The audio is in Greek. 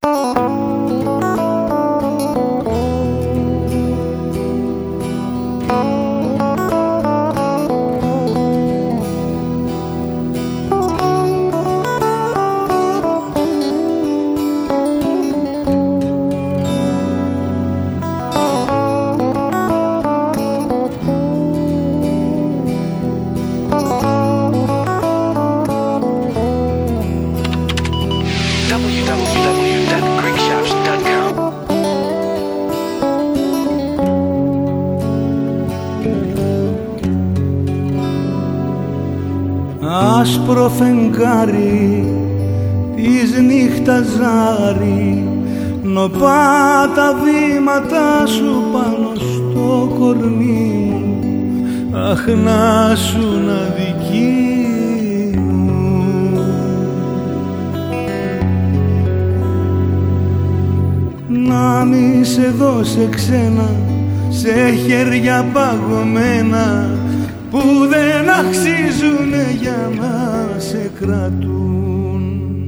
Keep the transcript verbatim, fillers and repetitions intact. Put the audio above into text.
Άσπρο φεγγάρι της νύχτας ζάρι, νοπά τα βήματα σου πάνω στο κορμί μου. Αχ, να σου να δική μου. Να μη σε δώσε ξένα σε χέρια παγωμένα που δεν αξίζουνε για να σε κρατούν.